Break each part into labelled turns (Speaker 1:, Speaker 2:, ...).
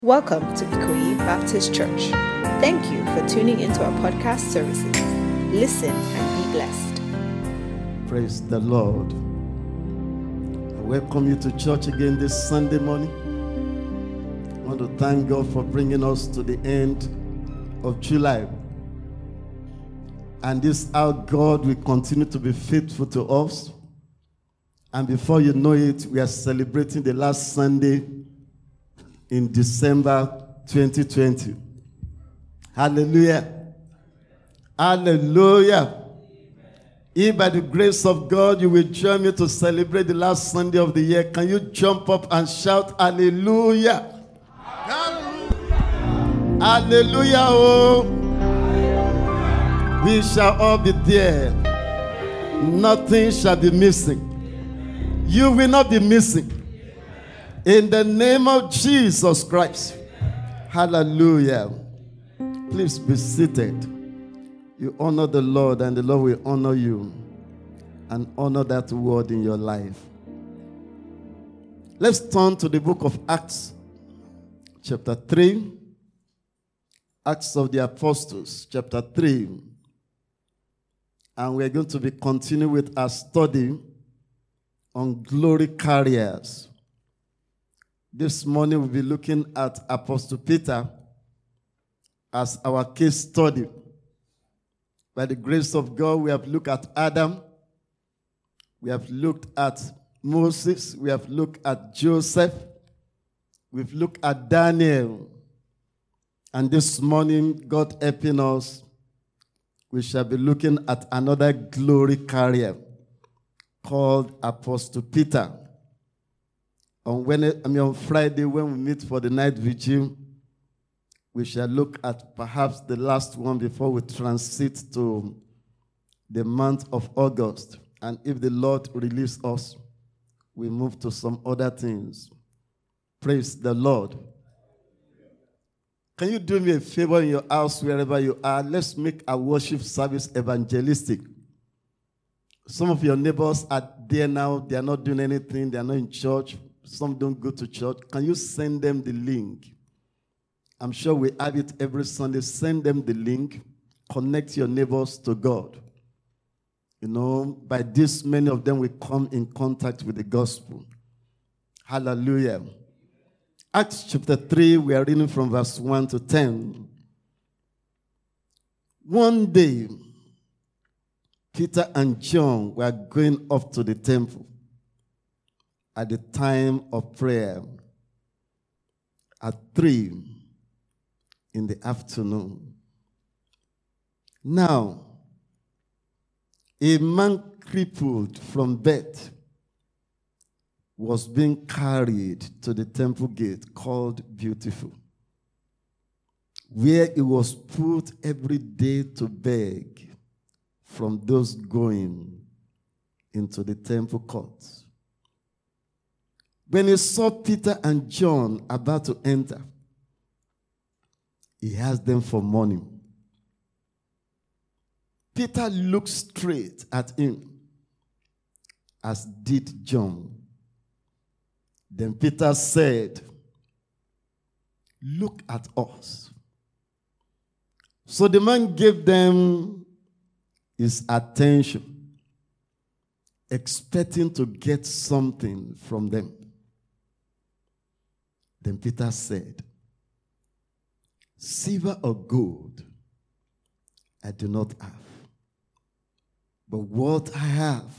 Speaker 1: Welcome to Ikoyi Baptist Church. Thank you for tuning into our podcast services. Listen and be blessed.
Speaker 2: Praise the Lord. I welcome you to church again this Sunday morning. I want to thank God for bringing us to the end of July. And this is how God will continue to be faithful to us. And before you know it, we are celebrating the last Sunday in December 2020. Hallelujah. Hallelujah. If by the grace of God you will join me to celebrate the last Sunday of the year, can you jump up and shout hallelujah? Hallelujah. Hallelujah. Oh. We shall all be there. Nothing shall be missing. You will not be missing. In the name of Jesus Christ. Hallelujah. Please be seated. You honor the Lord and the Lord will honor you and honor that word in your life. Let's turn to the book of Acts, chapter 3. Acts of the Apostles, chapter 3. And we're going to be continuing with our study on glory carriers. This morning we'll be looking at Apostle Peter as our case study. By the grace of God, we have looked at Adam. We have looked at Moses. We have looked at Joseph. We've looked at Daniel. And this morning, God helping us, we shall be looking at another glory carrier called Apostle Peter. On Friday, when we meet for the night vigil, we shall look at perhaps the last one before we transit to the month of August. And if the Lord releases us, we move to some other things. Praise the Lord. Can you do me a favor in your house, wherever you are? Let's make our worship service evangelistic. Some of your neighbors are there now. They are not doing anything. They are not in church. Some don't go to church. Can you send them the link? I'm sure we have it every Sunday. Send them the link. Connect your neighbors to God. You know, by this, many of them will come in contact with the gospel. Hallelujah. Acts chapter 3, we are reading from verse 1 to 10. One day, Peter and John were going up to the temple at the time of prayer at 3 in the afternoon. Now, a man crippled from birth was being carried to the temple gate called Beautiful, where he was put every day to beg from those going into the temple courts. When he saw Peter and John about to enter, he asked them for money. Peter looked straight at him, as did John. Then Peter said, "Look at us." So the man gave them his attention, expecting to get something from them. Then Peter said, "Silver or gold I do not have, but what I have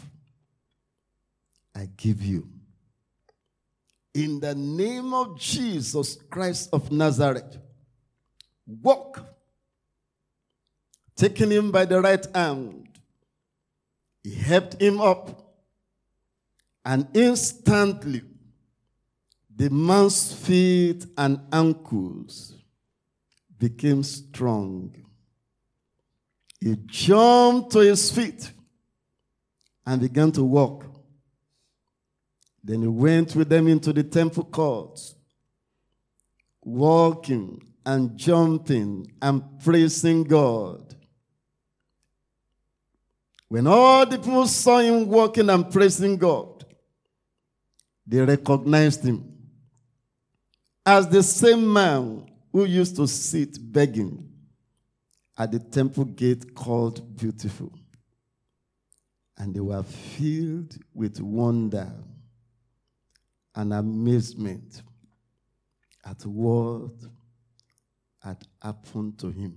Speaker 2: I give you. In the name of Jesus Christ of Nazareth, walk." Taking him by the right hand, he helped him up, and instantly the man's feet and ankles became strong. He jumped to his feet and began to walk. Then he went with them into the temple courts, walking and jumping and praising God. When all the people saw him walking and praising God, they recognized him as the same man who used to sit begging at the temple gate called Beautiful. And they were filled with wonder and amazement at what had happened to him.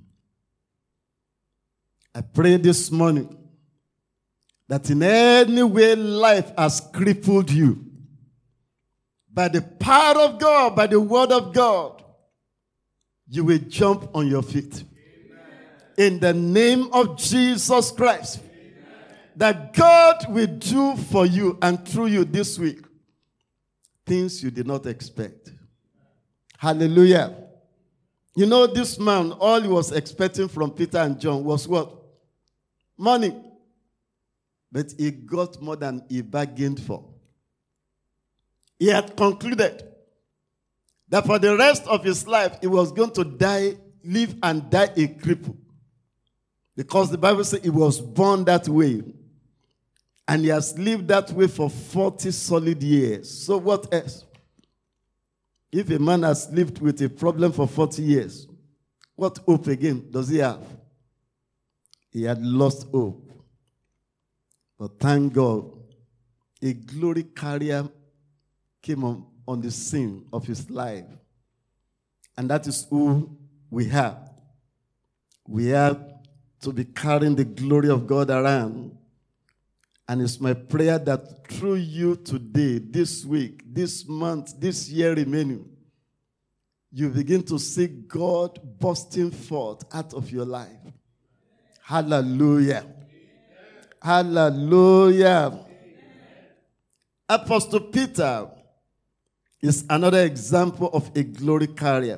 Speaker 2: I pray this morning that in any way life has crippled you, by the power of God, by the word of God, you will jump on your feet. Amen. In the name of Jesus Christ. Amen. That God will do for you and through you this week things you did not expect. Hallelujah. You know, this man, all he was expecting from Peter and John was what? Money. But he got more than he bargained for. He had concluded that for the rest of his life, he was going to live and die a cripple. Because the Bible says he was born that way. And he has lived that way for 40 solid years. So what else? If a man has lived with a problem for 40 years, what hope again does he have? He had lost hope. But thank God, a glory carrier came on the scene of his life. And that is who we have. We have to be carrying the glory of God around. And it's my prayer that through you today, this week, this month, this year remaining, you begin to see God bursting forth out of your life. Hallelujah. Hallelujah. Apostle Peter is another example of a glory carrier.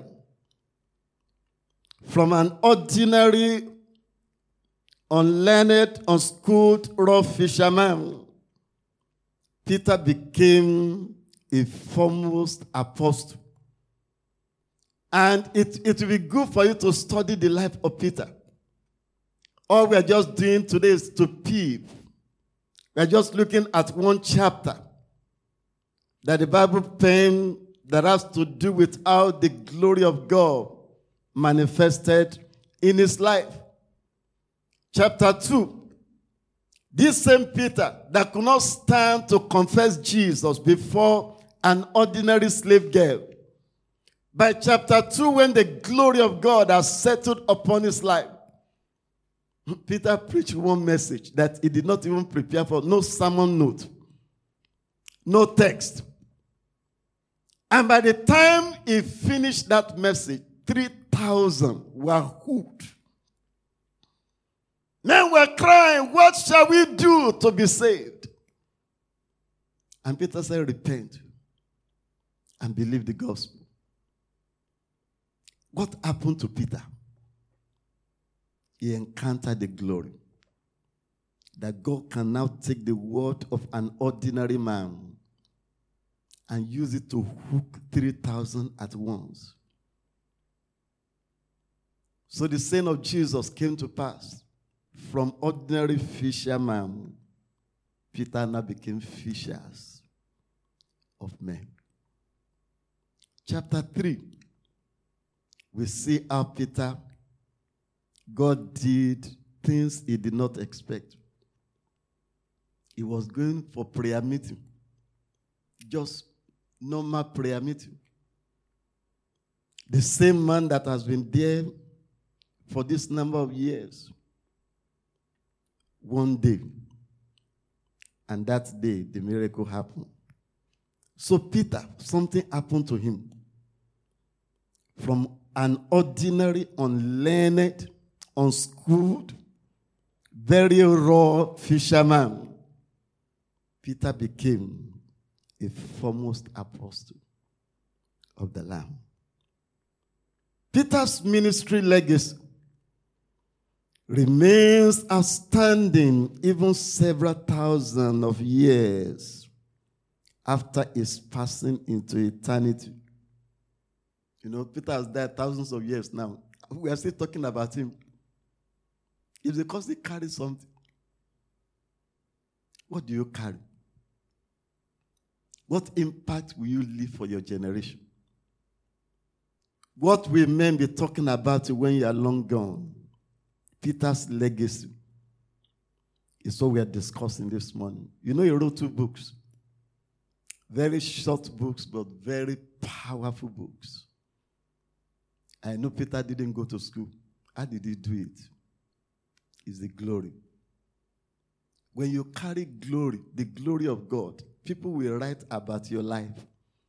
Speaker 2: From an ordinary, unlearned, unschooled, rough fisherman, Peter became a foremost apostle. And it will be good for you to study the life of Peter. All we are just doing today is to peep. We are just looking at one chapter that the Bible penned that has to do with how the glory of God manifested in his life. Chapter 2. This same Peter that could not stand to confess Jesus before an ordinary slave girl. By chapter 2, when the glory of God has settled upon his life, Peter preached one message that he did not even prepare for. No sermon note. No text. And by the time he finished that message, 3,000 were hooked. Men were crying, what shall we do to be saved? And Peter said, repent and believe the gospel. What happened to Peter? He encountered the glory. That God can now take the word of an ordinary man and use it to hook 3,000 at once. So the saying of Jesus came to pass. From ordinary fisherman, Peter now became fishers of men. Chapter 3, we see how Peter, God did things he did not expect. He was going for prayer meeting. Just normal prayer meeting. The same man that has been there for this number of years. One day. And that day, the miracle happened. So Peter, something happened to him. From an ordinary, unlearned, unschooled, very raw fisherman, Peter became a foremost apostle of the Lamb. Peter's ministry legacy remains outstanding even several thousand of years after his passing into eternity. You know, Peter has died thousands of years now. We are still talking about him. It's because he carries something. What do you carry? What impact will you leave for your generation? What will men be talking about you when you are long gone? Peter's legacy is what we are discussing this morning. You know, he wrote 2 books. Very short books, but very powerful books. I know Peter didn't go to school. How did he do it? It's the glory. When you carry glory, the glory of God, people will write about your life.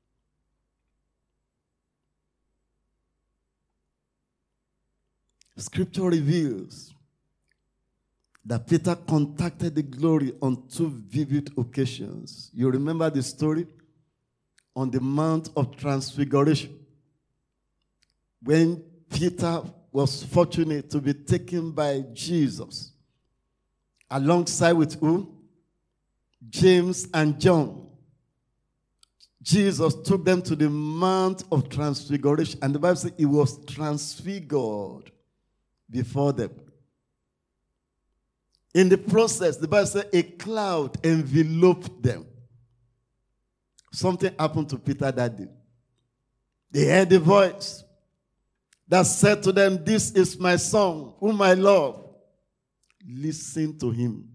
Speaker 2: Scripture reveals that Peter contacted the glory on 2 vivid occasions. You remember the story? On the Mount of Transfiguration, when Peter was fortunate to be taken by Jesus, alongside with who? James and John. Jesus took them to the Mount of Transfiguration, and the Bible says he was transfigured before them. In the process, the Bible says a cloud enveloped them. Something happened to Peter that day. They heard a voice that said to them, "This is my son, whom I love. Listen to him."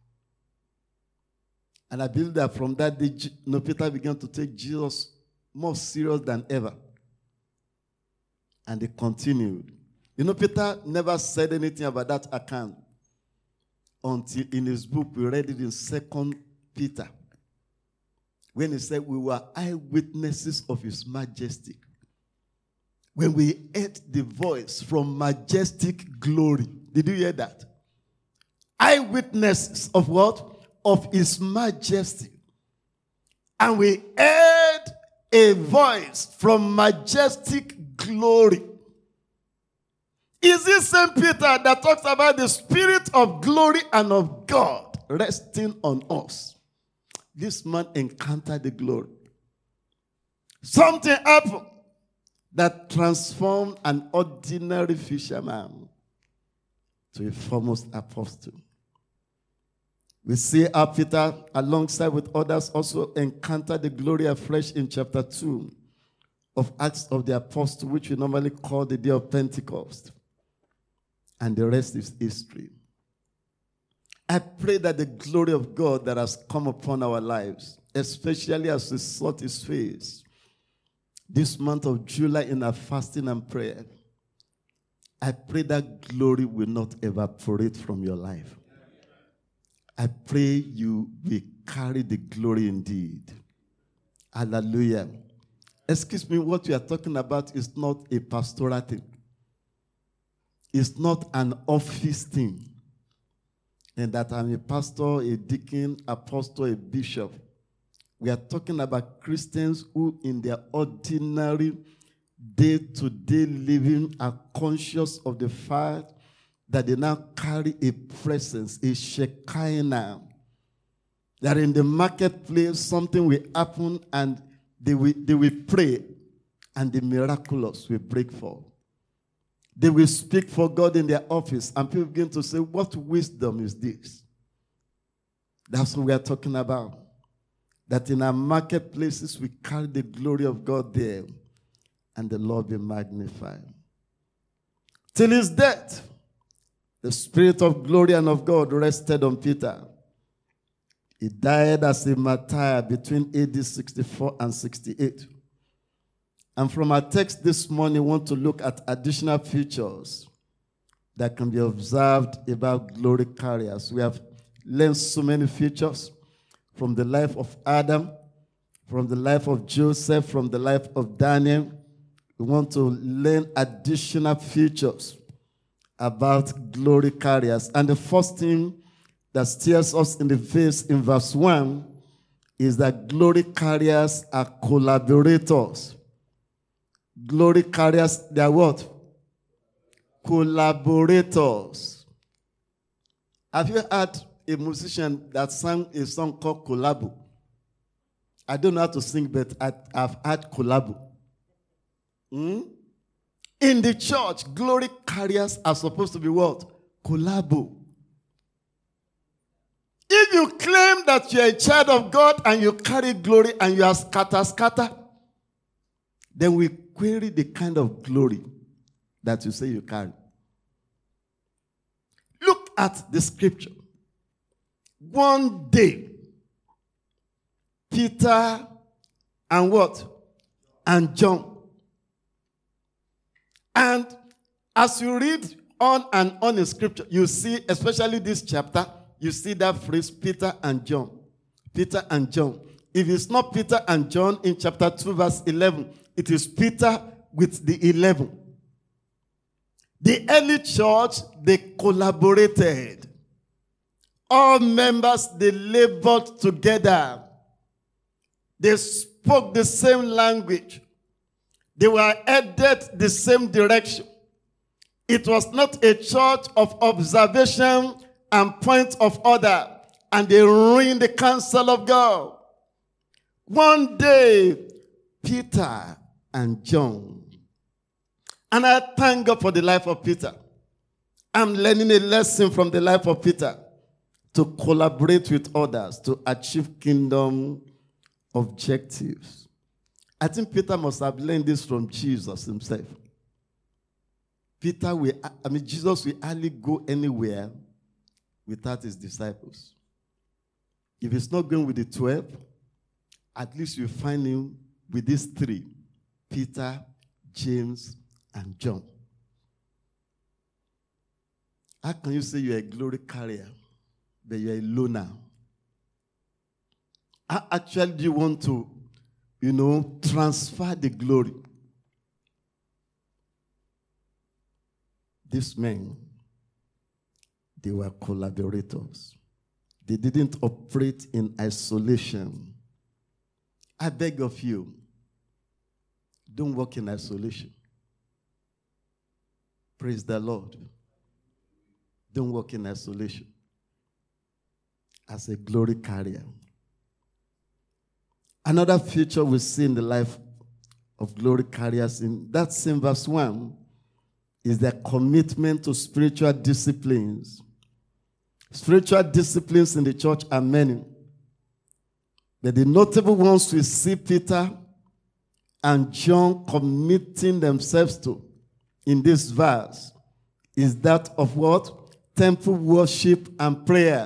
Speaker 2: And I believe that from that day, Peter began to take Jesus more serious than ever. And they continued. Peter never said anything about that account until in his book, we read it in 2 Peter, when he said, "We were eyewitnesses of his majesty, when we heard the voice from majestic glory." Did you hear that? Eyewitnesses of what? Of his majesty. And we heard a voice from majestic glory. Is this St. Peter that talks about the Spirit of glory and of God resting on us? This man encountered the glory. Something happened that transformed an ordinary fisherman to a foremost apostle. We see how Peter, alongside with others, also encountered the glory afresh in chapter 2 of Acts of the Apostle, which we normally call the day of Pentecost. And the rest is history. I pray that the glory of God that has come upon our lives, especially as we sought his face this month of July in our fasting and prayer, I pray that glory will not evaporate from your life. I pray you will carry the glory indeed. Hallelujah. Excuse me, what we are talking about is not a pastoral thing. It's not an office thing. And that I'm a pastor, a deacon, apostle, a bishop. We are talking about Christians who in their ordinary day-to-day living are conscious of the fact that they now carry a presence, a Shekinah. That in the marketplace something will happen and they will pray and the miraculous will break forth. They will speak for God in their office and people begin to say, "What wisdom is this?" That's what we are talking about. That in our marketplaces we carry the glory of God there and the Lord be magnified. Till his death, the Spirit of glory and of God rested on Peter. He died as a martyr between AD 64 and 68. And from our text this morning, we want to look at additional features that can be observed about glory carriers. We have learned so many features from the life of Adam, from the life of Joseph, from the life of Daniel. We want to learn additional features about glory carriers. And the first thing that stares us in the face in verse 1 is that glory carriers are collaborators. Glory carriers, they are what? Collaborators. Have you heard a musician that sang a song called Collabo? I don't know how to sing, but I've heard Collabo. In the church, glory carriers are supposed to be what? Collabo. If you claim that you are a child of God and you carry glory and you are scatter, then we query the kind of glory that you say you carry. Look at the scripture. One day, Peter and what? And John. And as you read on and on in scripture, you see, especially this chapter, you see that phrase, Peter and John. Peter and John. If it's not Peter and John in chapter 2, verse 11, it is Peter with the 11. The early church, they collaborated. All members, they labored together. They spoke the same language. They were headed the same direction. It was not a church of observation and point of order, and they ruined the counsel of God. One day, Peter and John, and I thank God for the life of Peter. I'm learning a lesson from the life of Peter to collaborate with others to achieve kingdom objectives. I think Peter must have learned this from Jesus himself. Jesus will hardly go anywhere without his disciples. If he's not going with the 12, at least you find him with these three, Peter, James, and John. How can you say you're a glory carrier, but you're a loner? How actually do you want to, transfer the glory? These men, they were collaborators. They didn't operate in isolation. I beg of you, don't work in isolation. Praise the Lord. Don't work in isolation. As a glory carrier. Another feature we see in the life of glory carriers in that same verse 1 is their commitment to spiritual disciplines. Spiritual disciplines in the church are many. But the notable ones we see Peter and John committing themselves to in this verse is that of what? Temple worship and prayer.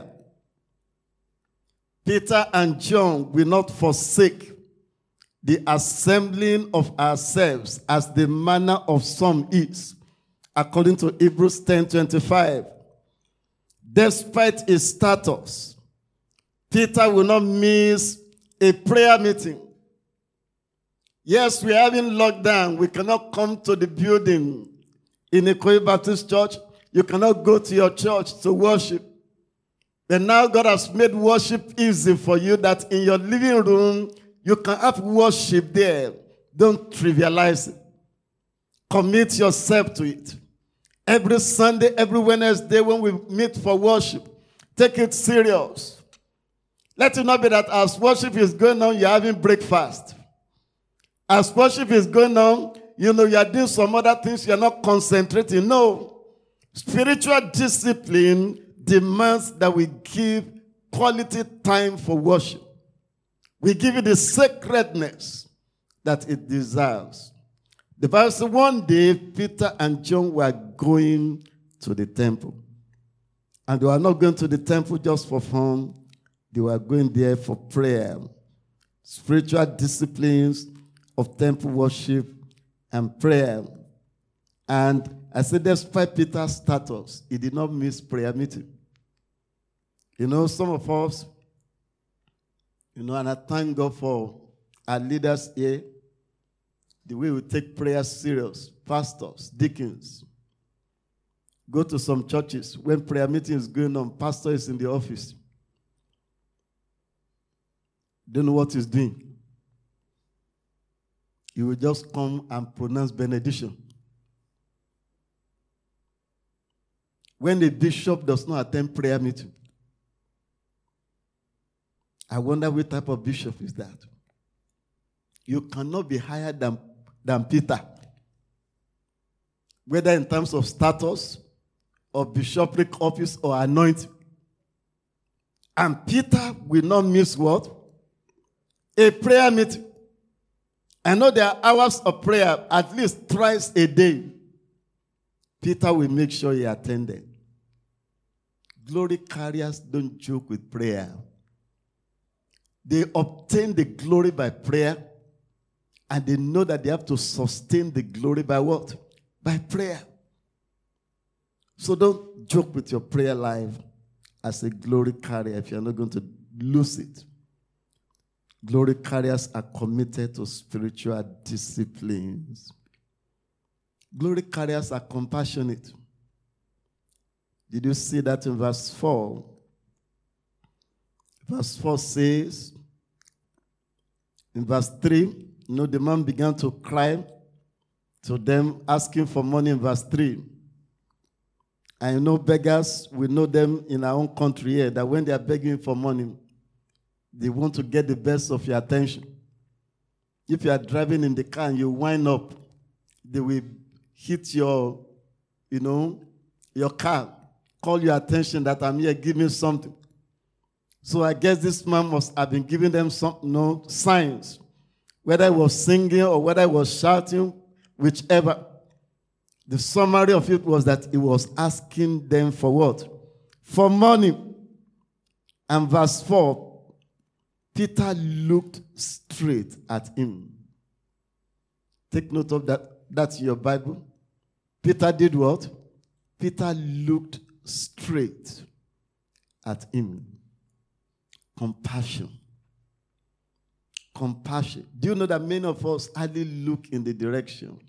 Speaker 2: Peter and John will not forsake the assembling of ourselves as the manner of some is, according to Hebrews 10:25. Despite his status, Peter will not miss a prayer meeting. Yes, we are having lockdown. We cannot come to the building in Ikoyi Baptist Church. You cannot go to your church to worship. But now God has made worship easy for you, that in your living room, you can have worship there. Don't trivialize it. Commit yourself to it. Every Sunday, every Wednesday, when we meet for worship, take it serious. Let it not be that as worship is going on, you're having breakfast. As worship is going on, you're doing some other things, you're not concentrating. No. Spiritual discipline demands that we give quality time for worship. We give it the sacredness that it deserves. The Bible says one day Peter and John were going to the temple. And they were not going to the temple just for fun. They were going there for prayer. Spiritual disciplines of temple worship and prayer. And I said, despite Peter's status, he did not miss prayer meeting. Some of us, and I thank God for our leaders here, the way we take prayer serious, pastors, deacons. Go to some churches, when prayer meeting is going on, pastor is in the office. Don't know what he's doing. He will just come and pronounce benediction. When the bishop does not attend prayer meeting, I wonder what type of bishop is that. You cannot be higher than Peter, whether in terms of status or bishopric office or anointing. And Peter will not miss what? A prayer meeting. I know there are hours of prayer at least thrice a day. Peter will make sure he attended. Glory carriers don't joke with prayer. They obtain the glory by prayer, and they know that they have to sustain the glory by what? By prayer. So don't joke with your prayer life as a glory carrier if you're not going to lose it. Glory carriers are committed to spiritual disciplines. Glory carriers are compassionate. Did you see that in verse 4? Verse 4 says, in verse 3, the man began to cry to them, asking for money in verse 3. And beggars, we know them in our own country here, that when they are begging for money, they want to get the best of your attention. If you are driving in the car and you wind up, they will hit your car, call your attention that I'm here, give me something. So I guess this man must have been giving them some signs, whether he was singing or whether he was shouting, whichever. The summary of it was that he was asking them for what? For money. And verse 4, Peter looked straight at him. Take note of that. That's your Bible. Peter did what? Peter looked straight at him. Compassion. Compassion. Do you know that many of us hardly look in the direction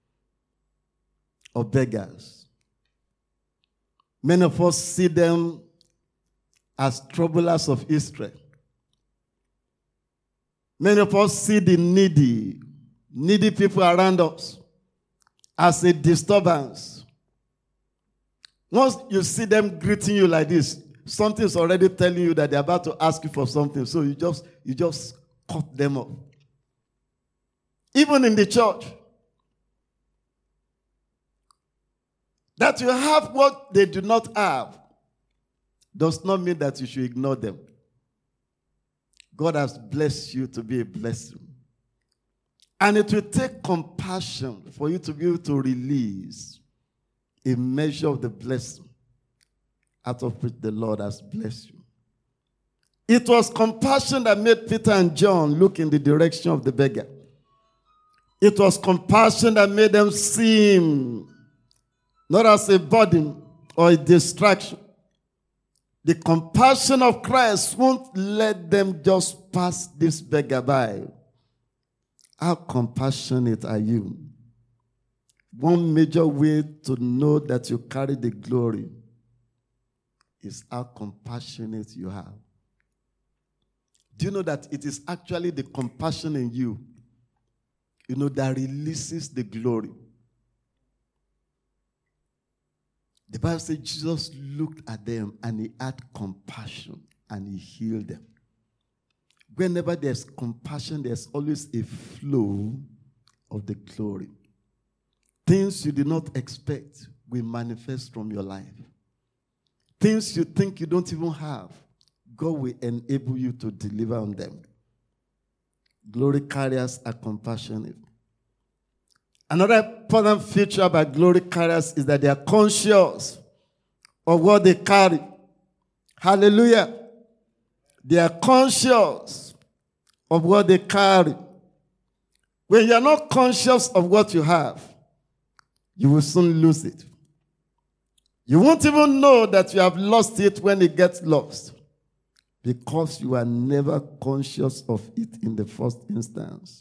Speaker 2: of beggars? Many of us see them as troublers of Israel. Many of us see the needy people around us as a disturbance. Once you see them greeting you like this, something's already telling you that they're about to ask you for something, so you just cut them off. Even in the church, that you have what they do not have does not mean that you should ignore them. God has blessed you to be a blessing. And it will take compassion for you to be able to release a measure of the blessing out of which the Lord has blessed you. It was compassion that made Peter and John look in the direction of the beggar. It was compassion that made them see him not as a burden or a distraction. The compassion of Christ won't let them just pass this beggar by. How compassionate are you? One major way to know that you carry the glory is how compassionate you are. Do you know that it is actually the compassion in you, that releases the glory? The Bible says Jesus looked at them and he had compassion and he healed them. Whenever there's compassion, there's always a flow of the glory. Things you did not expect will manifest from your life. Things you think you don't even have, God will enable you to deliver on them. Glory carriers are compassionate. Another important feature about glory carriers is that they are conscious of what they carry. Hallelujah. They are conscious of what they carry. When you are not conscious of what you have, you will soon lose it. You won't even know that you have lost it when it gets lost, because you are never conscious of it in the first instance.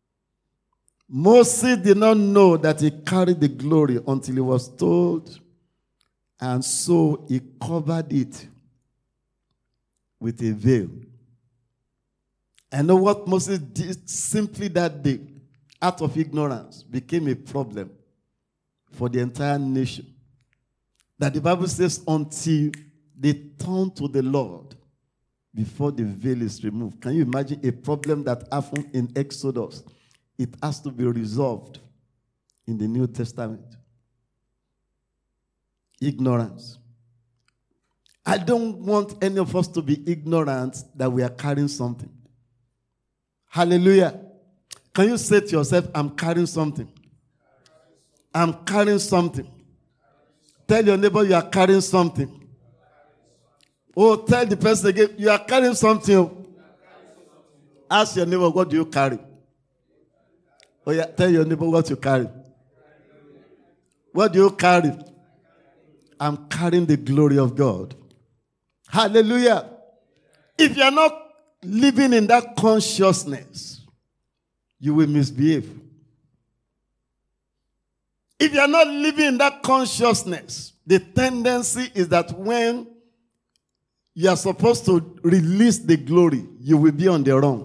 Speaker 2: Moses did not know that he carried the glory until he was told, and so he covered it with a veil. I know what Moses did simply that day, out of ignorance, became a problem for the entire nation. That the Bible says until they turn to the Lord before the veil is removed. Can you imagine a problem that happened in Exodus? It has to be resolved in the New Testament. Ignorance. I don't want any of us to be ignorant that we are carrying something. Hallelujah. Can you say to yourself, I'm carrying something? I'm carrying something. Tell your neighbor you are carrying something. Oh, tell the person again, you are carrying something. Ask your neighbor, what do you carry? Oh yeah, tell your neighbor what you carry. What do you carry? I'm carrying the glory of God. Hallelujah. If you are not living in that consciousness, you will misbehave. If you are not living in that consciousness, the tendency is that when you are supposed to release the glory, you will be on the run.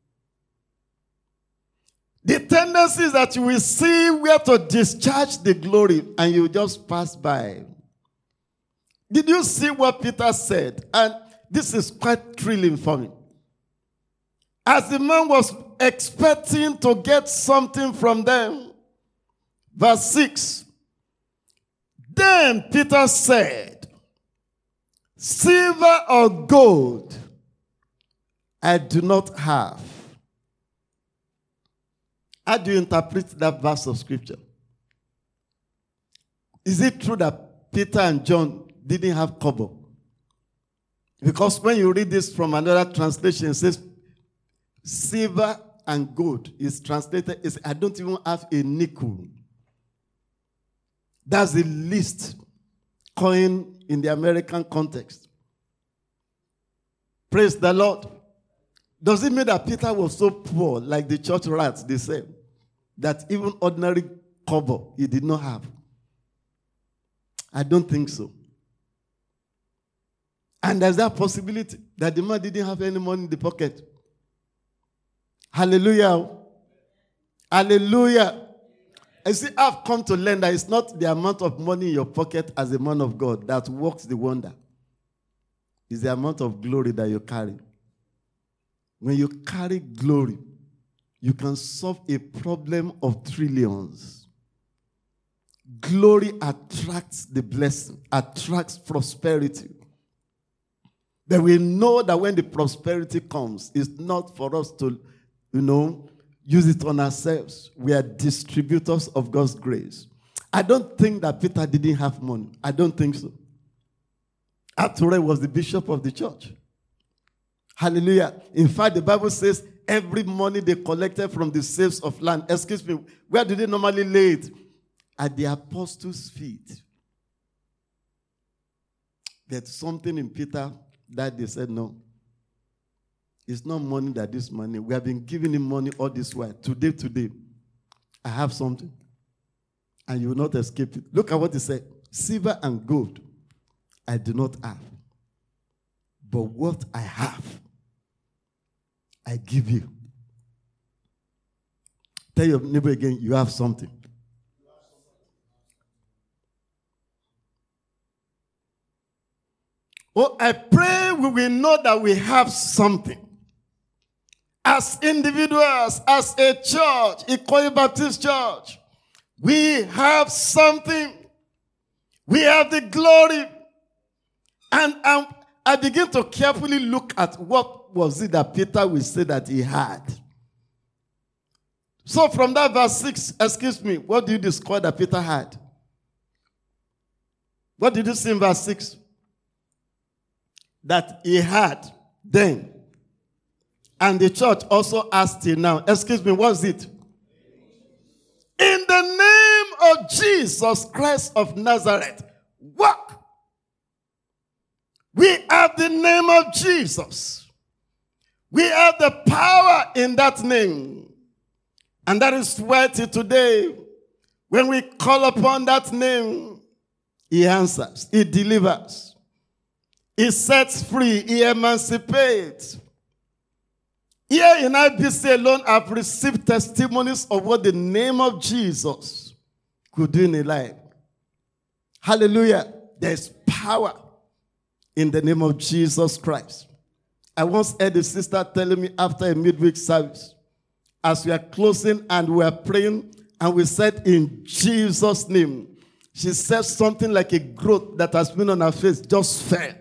Speaker 2: The tendency is that you will see where to discharge the glory and you will just pass by. Did you see what Peter said? And this is quite thrilling for me. As the man was expecting to get something from them, verse 6, then Peter said, silver or gold I do not have. How do you interpret that verse of scripture? Is it true that Peter and John didn't have kobo? Because when you read this from another translation, it says silver and gold is translated as I don't even have a nickel. That's the least coin in the American context. Praise the Lord. Does it mean that Peter was so poor, like the church rats, they say, that even ordinary kobo he did not have? I don't think so. And there's that possibility that the man didn't have any money in the pocket. Hallelujah. Hallelujah. You see, I've come to learn that it's not the amount of money in your pocket as a man of God that works the wonder. It's the amount of glory that you carry. When you carry glory, you can solve a problem of trillions. Glory attracts the blessing, attracts prosperity. But we know that when the prosperity comes, it's not for us to, use it on ourselves. We are distributors of God's grace. I don't think that Peter didn't have money. I don't think so. After all, was the bishop of the church. Hallelujah. In fact, the Bible says every money they collected from the sales of land, where do they normally lay it? At the apostles' feet. There's something in Peter that they said, no. It's not money that this money. We have been giving him money all this while. Today, I have something. And you will not escape it. Look at what he said. Silver and gold I do not have. But what I have, I give you. Tell your neighbor again, you have something. Oh, I pray we will know that we have something. As individuals, as a church, Ikoyi Baptist Church, we have something. We have the glory. And I begin to carefully look at what was it that Peter will say that he had. So from that verse 6, what do you discover that Peter had? What did you see in verse 6? That he had then. And the church also asked till now. What's it? In the name of Jesus Christ of Nazareth, walk. We have the name of Jesus. We have the power in that name. And that is why today, when we call upon that name, he answers, he delivers, he sets free, he emancipates. Here in IBC alone, I've received testimonies of what the name of Jesus could do in a life. Hallelujah. There's power in the name of Jesus Christ. I once heard a sister telling me after a midweek service, as we are closing and we are praying, and we said in Jesus' name, she said something like a growth that has been on her face just fell.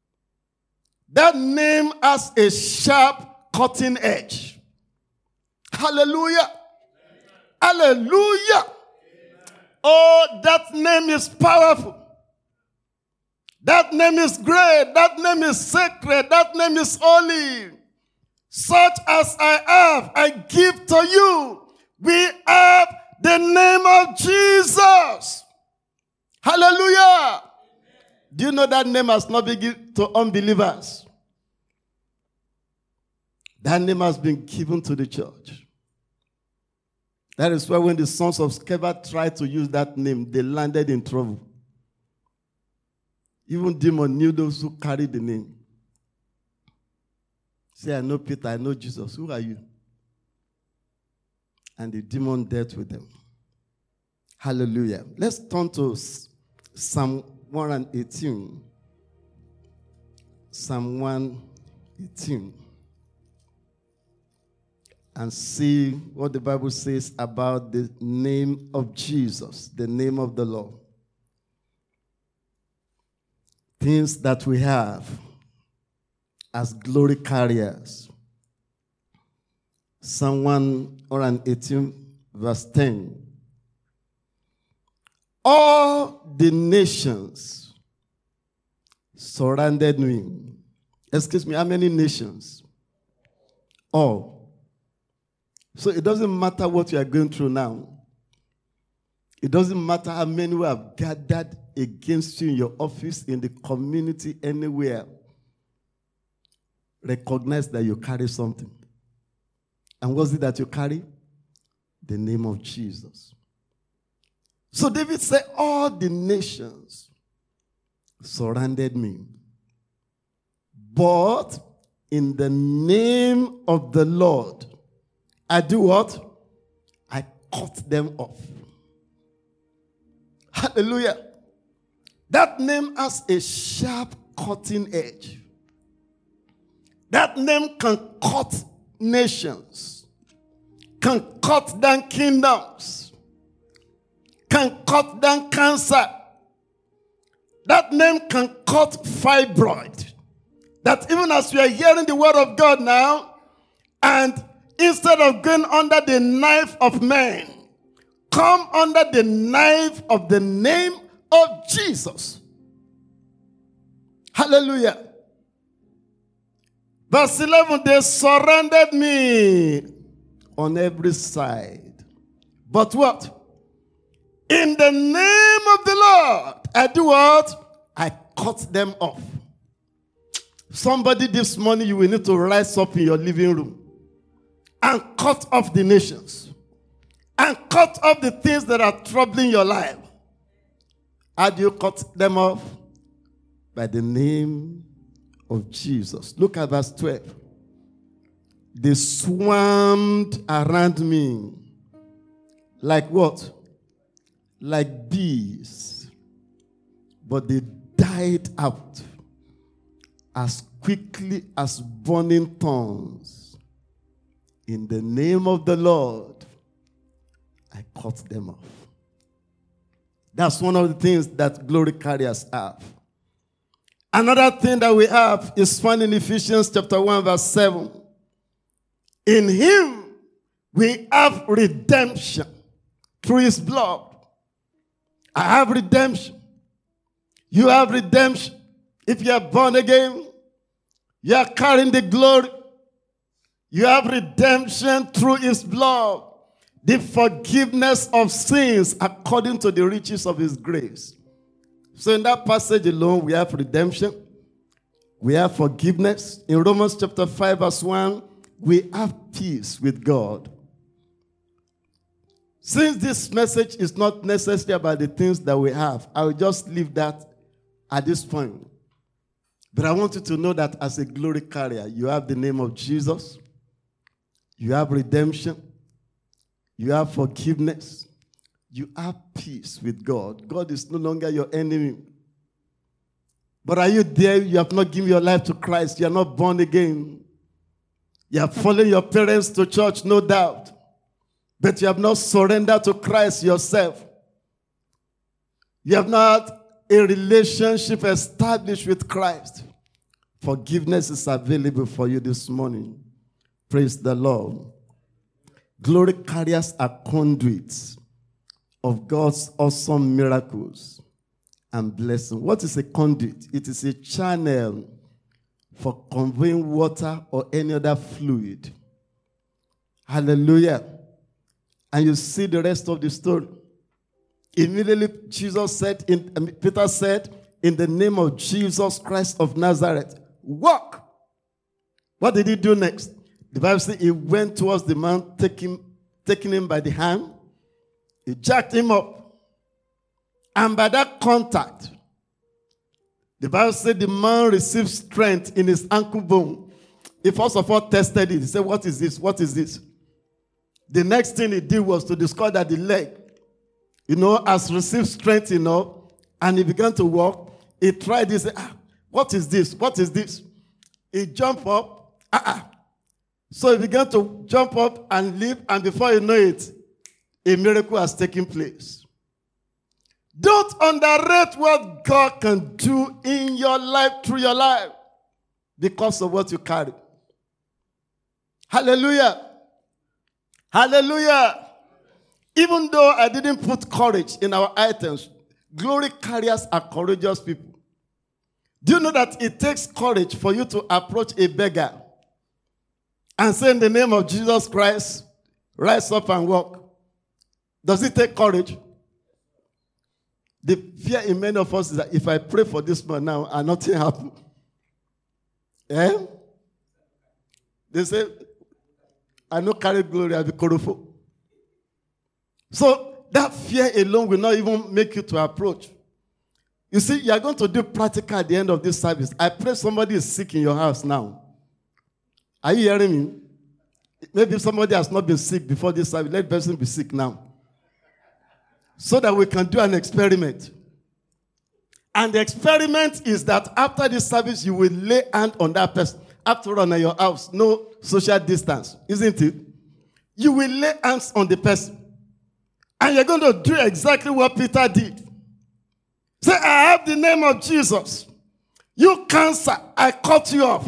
Speaker 2: That name has a sharp cutting edge. Hallelujah. Hallelujah. Oh, that name is powerful. That name is great. That name is sacred. That name is holy. Such as I have, I give to you. We have the name of Jesus. Hallelujah. Do you know that name has not been given to unbelievers? That name has been given to the church. That is why when the sons of Sceva tried to use that name, they landed in trouble. Even demon knew those who carried the name. Say, I know Peter, I know Jesus. Who are you? And the demon dealt with them. Hallelujah. Let's turn to Psalm 118. Psalm 118. And see what the Bible says about the name of Jesus, the name of the Lord. Things that we have as glory carriers. Psalm 118, verse 10. All the nations surrounded me. Excuse me, how many nations? All. So it doesn't matter what you are going through now. It doesn't matter how many who have gathered against you in your office, in the community, anywhere. Recognize that you carry something. And what's it that you carry? The name of Jesus. So David said, all the nations surrounded me. But in the name of the Lord, I do what? I cut them off. Hallelujah. That name has a sharp cutting edge. That name can cut nations, can cut down kingdoms, can cut down cancer. That name can cut fibroid. That even as we are hearing the word of God now, and instead of going under the knife of man, come under the knife of the name of Jesus. Hallelujah. Verse 11, they surrounded me on every side. But what? In the name of the Lord, I do what? I cut them off. Somebody this morning, you will need to rise up in your living room and cut off the nations. And cut off the things that are troubling your life. How do you cut them off? By the name of Jesus. Look at verse 12. They swarmed around me. Like what? Like bees. But they died out as quickly as burning thorns. In the name of the Lord, I cut them off. That's one of the things that glory carriers have. Another thing that we have is found in Ephesians chapter 1 verse 7. In him we have redemption through his blood. I have redemption. You have redemption. If you are born again, you are carrying the glory. You have redemption through his blood. The forgiveness of sins according to the riches of his grace. So in that passage alone, we have redemption. We have forgiveness. In Romans chapter 5 verse 1, we have peace with God. Since this message is not necessarily about the things that we have, I will just leave that at this point. But I want you to know that as a glory carrier, you have the name of Jesus. You have redemption. You have forgiveness. You have peace with God. God is no longer your enemy. But are you there? You have not given your life to Christ. You are not born again. You have followed your parents to church, no doubt. But you have not surrendered to Christ yourself. You have not a relationship established with Christ. Forgiveness is available for you this morning. Praise the Lord. Glory carriers are conduits of God's awesome miracles and blessings. What is a conduit? It is a channel for conveying water or any other fluid. Hallelujah. And you see the rest of the story. Immediately, Peter said, in the name of Jesus Christ of Nazareth, walk. What did he do next? The Bible says he went towards the man, taking him by the hand. He jacked him up. And by that contact, the Bible said the man received strength in his ankle bone. He first of all tested it. He said, what is this? What is this? The next thing he did was to discover that the leg, has received strength, and he began to walk. He tried this. What is this? What is this? He jumped up. So he began to jump up and leap, and before you know it, a miracle has taken place. Don't underrate what God can do in your life, through your life, because of what you carry. Hallelujah. Hallelujah. Even though I didn't put courage in our items, glory carriers are courageous people. Do you know that it takes courage for you to approach a beggar and say, in the name of Jesus Christ, rise up and walk? Does it take courage? The fear in many of us is that if I pray for this man now and nothing happens, they say, I no carry glory, I be korofo. So that fear alone will not even make you to approach. You see, you are going to do practical at the end of this service. I pray somebody is sick in your house now. Are you hearing me? Maybe somebody has not been sick before this service. Let the person be sick now. So that we can do an experiment. And the experiment is that after this service, you will lay hand on that person. After all, in your house, no social distance, isn't it? You will lay hands on the person. And you're going to do exactly what Peter did. Say, I have the name of Jesus. You cancer, I cut you off.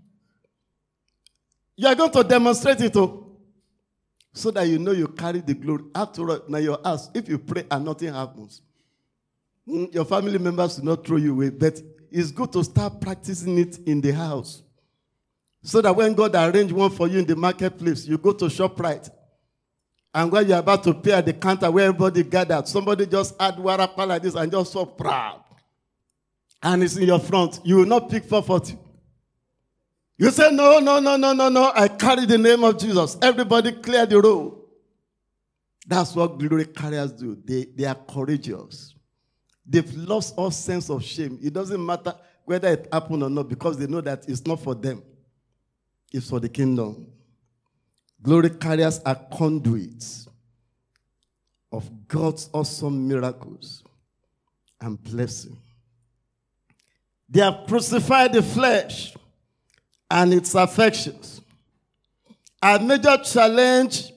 Speaker 2: You are going to demonstrate it so that you carry the glory. After all, now your house, if you pray and nothing happens, your family members will not throw you away. But it's good to start practicing it in the house. So that when God arrange one for you in the marketplace, you go to ShopRite. And when you're about to pay at the counter where everybody gathered, somebody just add warapa like this and just so proud. And it's in your front. You will not pick 440. You say, no. I carry the name of Jesus. Everybody clear the road. That's what glory carriers do. They are courageous. They've lost all sense of shame. It doesn't matter whether it happened or not because they know that it's not for them. It's for the kingdom. Glory carriers are conduits of God's awesome miracles and blessing. They have crucified the flesh and its affections. One major challenge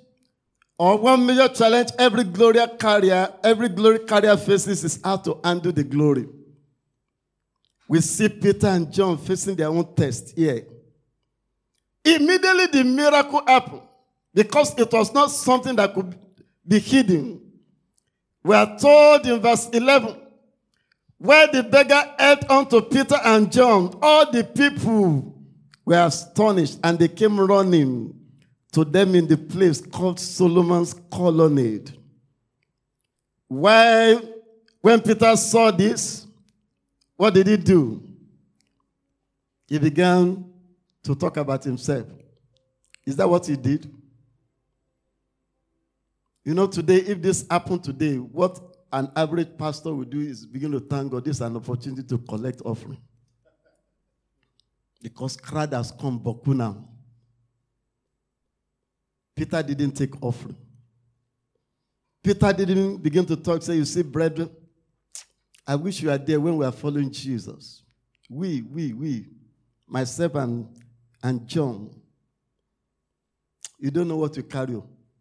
Speaker 2: every glory carrier faces is how to handle the glory. We see Peter and John facing their own test here. Immediately the miracle happened because it was not something that could be hidden. We are told in verse 11, where the beggar held on to Peter and John, all the people were astonished and they came running to them in the place called Solomon's Colonnade. When Peter saw this, what did he do? He began to talk about himself. Is that what he did? Today, if this happened today, what an average pastor would do is begin to thank God. This is an opportunity to collect offering. Because crowd has come Boku now. Peter didn't take offering. Peter didn't begin to talk, say, you see, brethren, I wish you were there when we are following Jesus. We, myself and John. You don't know what you carry.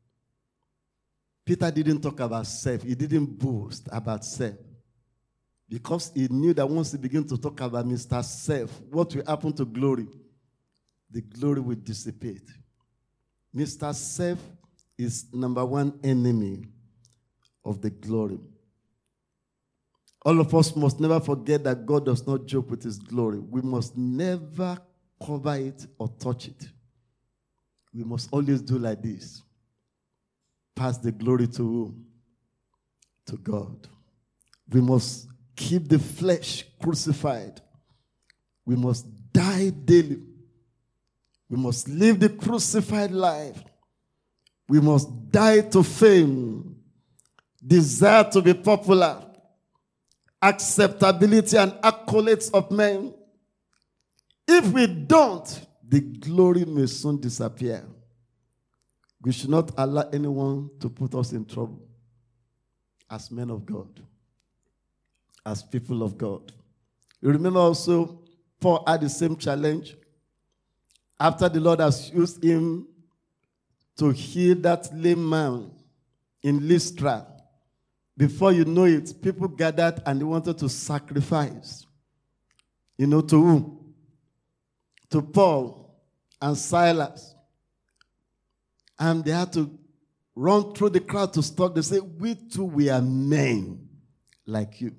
Speaker 2: Peter didn't talk about self. He didn't boast about self. Because he knew that once he began to talk about Mr. Self, what will happen to glory? The glory will dissipate. Mr. Self is number one enemy of the glory. All of us must never forget that God does not joke with his glory. We must never cover it or touch it. We must always do like this. Pass the glory to whom? To God. We must keep the flesh crucified. We must die daily. We must live the crucified life. We must die to fame, desire to be popular, acceptability and accolades of men. If we don't, the glory may soon disappear. We should not allow anyone to put us in trouble as men of God, as people of God. You remember also, Paul had the same challenge. After the Lord has used him to heal that lame man in Lystra, before you know it, people gathered and they wanted to sacrifice. You know, to whom? To Paul and Silas. And they had to run through the crowd to stop. They say, we too, we are men like you.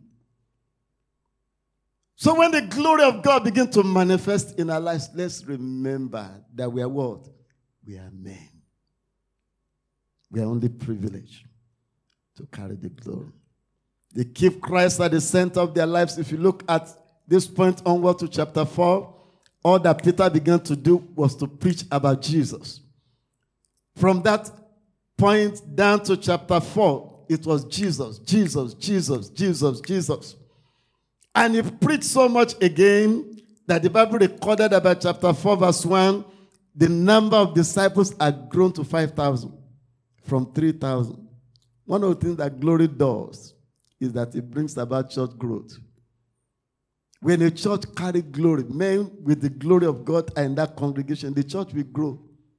Speaker 2: So when the glory of God begins to manifest in our lives, let's remember that we are what? We are men. We are only privileged to carry the glory. They keep Christ at the center of their lives. If you look at this point onward to chapter 4, all that Peter began to do was to preach about Jesus. From that point down to chapter 4, it was Jesus, Jesus, Jesus, Jesus, Jesus. And he preached so much again that the Bible recorded about chapter 4, verse 1, the number of disciples had grown to 5,000 from 3,000. One of the things that glory does is that it brings about church growth. When a church carries glory, men with the glory of God are in that congregation, the church will grow.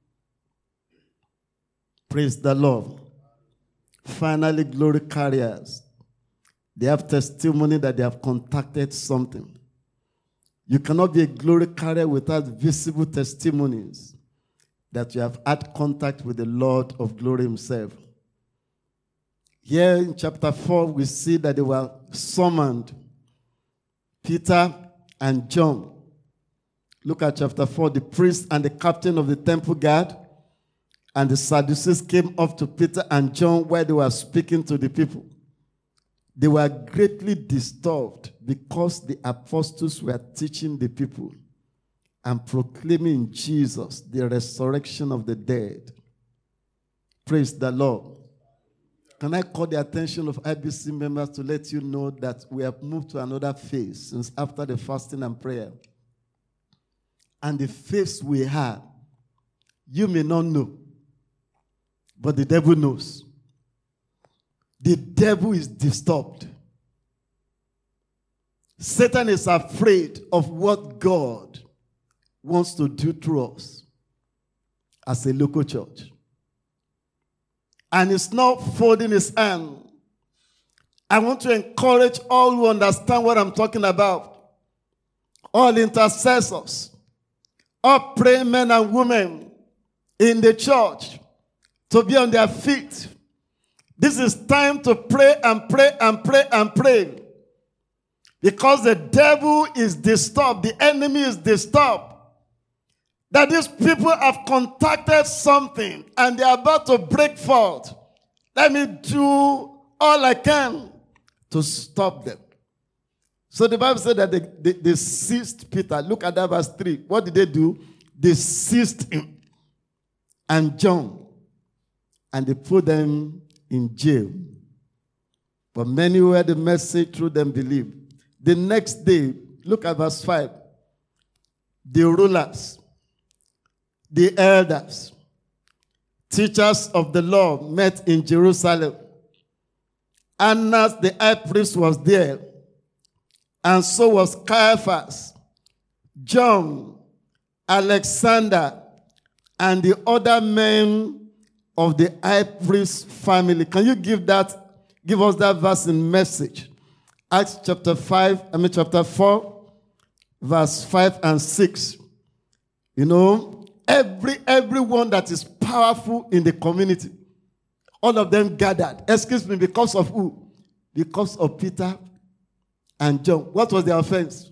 Speaker 2: Praise the Lord. Finally, glory carriers. They have testimony that they have contacted something. You cannot be a glory carrier without visible testimonies that you have had contact with the Lord of glory himself. Here in chapter 4, we see that they were summoned, Peter and John. Look at chapter 4. The priest and the captain of the temple guard and the Sadducees came up to Peter and John where they were speaking to the people. They were greatly disturbed because the apostles were teaching the people and proclaiming Jesus, the resurrection of the dead. Praise the Lord. Can I call the attention of IBC members to let you know that we have moved to another phase since after the fasting and prayer? And the phase we have, you may not know, but the devil knows. The devil is disturbed. Satan is afraid of what God wants to do through us as a local church. And he's not folding his hand. I want to encourage all who understand what I'm talking about. All intercessors, all praying men and women in the church to be on their feet. This is time to pray and pray and pray and pray. Because the devil is disturbed. The enemy is disturbed. That these people have contacted something and they are about to break forth. Let me do all I can to stop them. So the Bible said that they seized Peter. Look at that verse 3. What did they do? They seized him and John. And they put them in jail. But many who heard the message through them believed. The next day, look at verse 5. The rulers, the elders, teachers of the law met in Jerusalem. Annas the high priest was there, and so was Caiaphas, John, Alexander, and the other men of the high priest family. Can you give us that verse in Message? Acts chapter 4, verse 5 and 6. You know, everyone that is powerful in the community, All of them gathered. Excuse me, because of who? Because of Peter and John. What was their offense?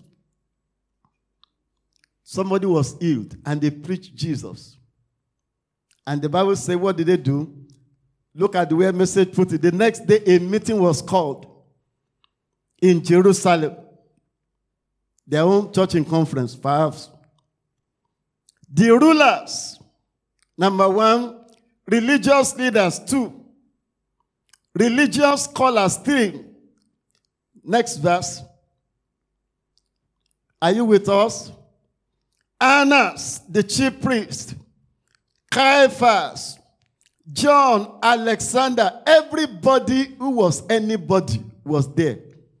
Speaker 2: Somebody was healed and they preached Jesus. And the Bible says, what did they do? Look at the way message put it. The next day, a meeting was called in Jerusalem. Their own church in conference, perhaps. The rulers, number 1, religious leaders, 2, religious scholars, 3. Next verse. Are you with us? Annas, the chief priest, Caiaphas, John, Alexander, everybody who was anybody was there.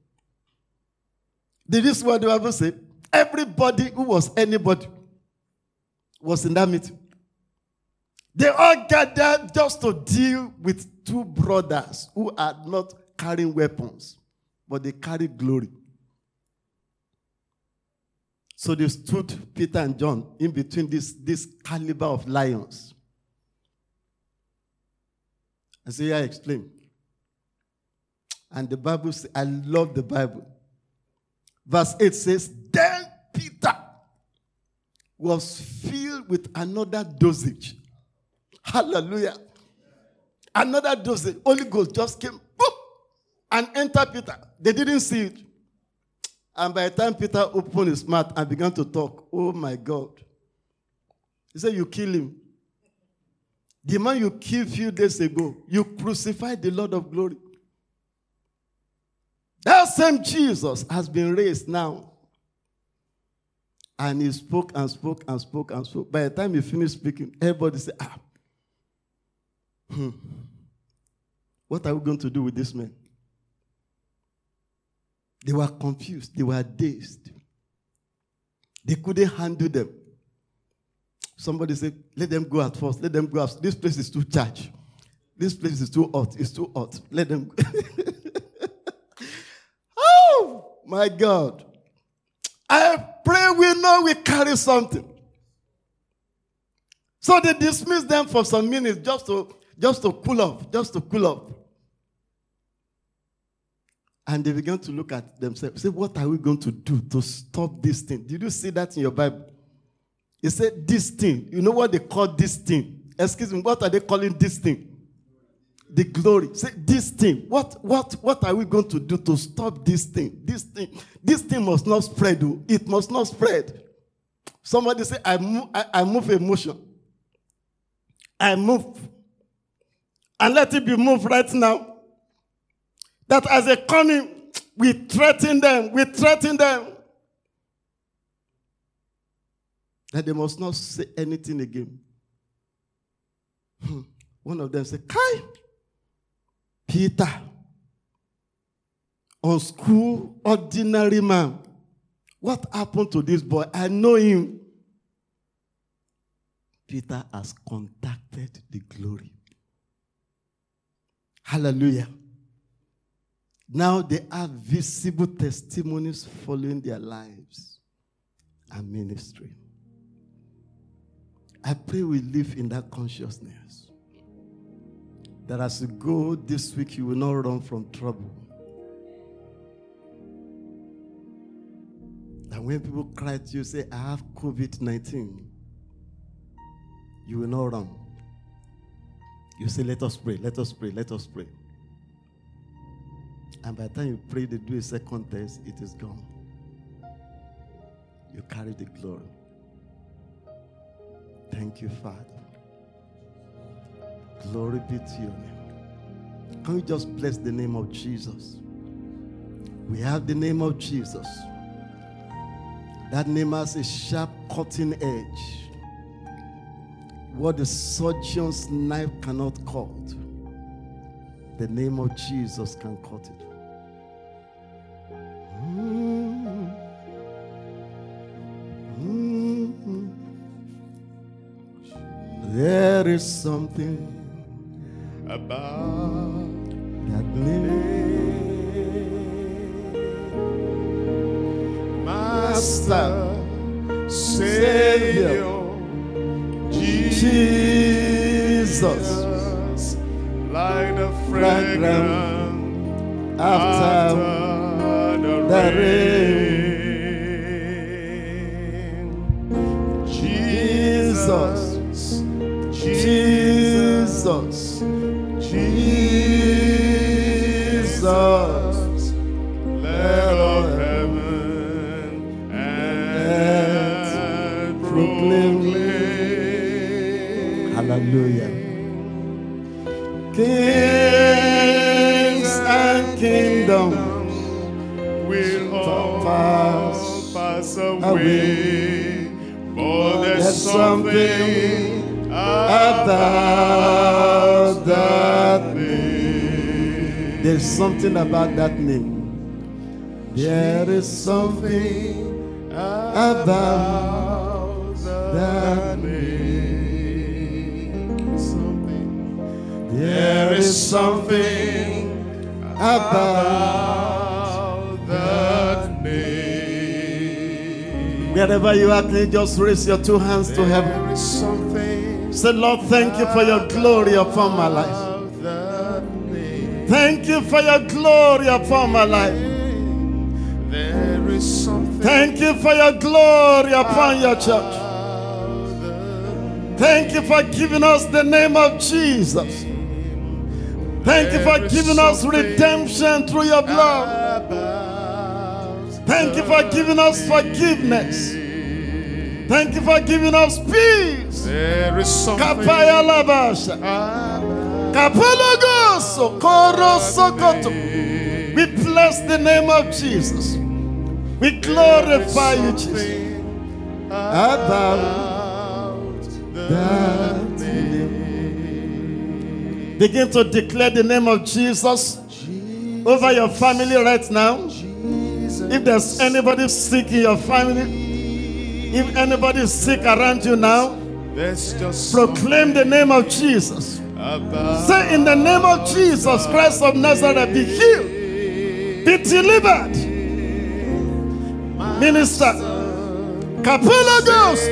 Speaker 2: Did you see what the Bible said? Everybody who was anybody was in that meeting. They all gathered just to deal with 2 brothers who are not carrying weapons, but they carried glory. So they stood, Peter and John, in between this caliber of lions. I say, yeah, explain. And the Bible says, I love the Bible. Verse 8 says, then Peter was filled with another dosage. Hallelujah. Another dosage. Holy Ghost just came, boop, and entered Peter. They didn't see it. And by the time Peter opened his mouth and began to talk, oh my God. He said, you kill him. The man you killed a few days ago, you crucified the Lord of glory. That same Jesus has been raised now. And he spoke and spoke and spoke and spoke. By the time he finished speaking, everybody said, what are we going to do with this man? They were confused. They were dazed. They couldn't handle them. Somebody said, let them go at first. Let them go out. This place is too charged. This place is too hot. It's too hot. Let them go. Oh, my God. I pray we know we carry something. So they dismissed them for some minutes just to cool off. And they began to look at themselves. Say, what are we going to do to stop this thing? Did you see that in your Bible? It said this thing. You know what they call this thing? Excuse me, what are they calling this thing? The glory. Say this thing. What are we going to do to stop this thing? This thing must not spread. It must not spread. Somebody say, I move emotion. I move. And let it be moved right now. That as they come in, we threaten them. That they must not say anything again. One of them said, Kai, Peter, unschooled, ordinary man. What happened to this boy? I know him. Peter has contacted the glory. Hallelujah. Now they have visible testimonies following their lives and ministry. I pray we live in that consciousness. That as you go this week, you will not run from trouble. And when people cry to you, say, I have COVID-19, you will not run. You say, let us pray, let us pray, let us pray. And by the time you pray, they do a second test, it is gone. You carry the glory. Thank you, Father. Glory be to your name. Can we just bless the name of Jesus? We have the name of Jesus. That name has a sharp cutting edge. What the surgeon's knife cannot cut, the name of Jesus can cut it. There is something about that name. Master, Savior, Jesus, light fragrance after the rain. Jesus, Jesus, Jesus, let all heaven and proclaim. Hallelujah. Kings and kingdoms will all pass away, but there's something about that name. There's something about that name. There is something about that name. There is something about that name. Wherever you are, can you just raise your two hands to heaven? Say, Lord, thank you for your glory upon my life. Thank you for your glory upon my life. Thank you for your glory upon your church. Thank you for giving us the name of Jesus. Thank you for giving us redemption through your blood. Thank you for giving us forgiveness. Thank you for giving us peace. Kapaya labasha. Kapologoso koro sokoto. We bless the name of Jesus. We glorify you, Jesus. About that name. Begin to declare the name of Jesus over your family right now. If there's anybody sick in your family, if anybody is sick around you now, proclaim the name of Jesus. Say, in the name of Jesus Christ of Nazareth, be healed, be delivered. Minister, Kapologos,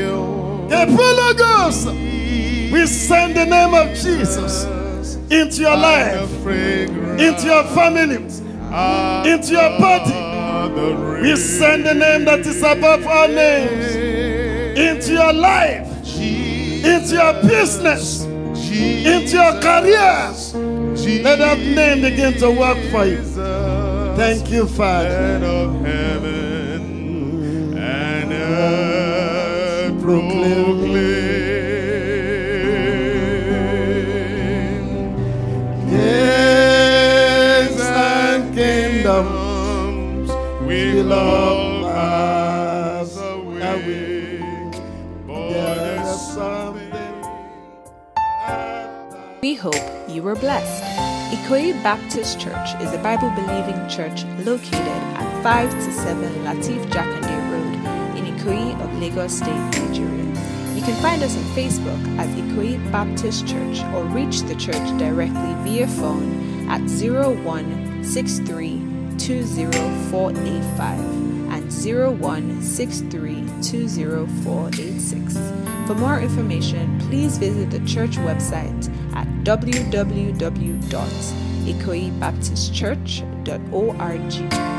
Speaker 2: we send the name of Jesus into your life, into your family, into your body. We send the name that is above all names into your life, into your business, into your career. Let that name begin to work for you. Thank you, Father. Proclaim. Kings and kingdoms will all pass away, but there's something.
Speaker 1: We hope you were blessed. Ikoyi Baptist Church is a Bible-believing church located at 5 to 7 Latif Jakande Road in Ikoyi of Lagos State, Nigeria. You can find us on Facebook as Ikoyi Baptist Church or reach the church directly via phone at 0163204885 and 0163204886. For more information, please visit the church website at www.ikoyibaptistchurch.org.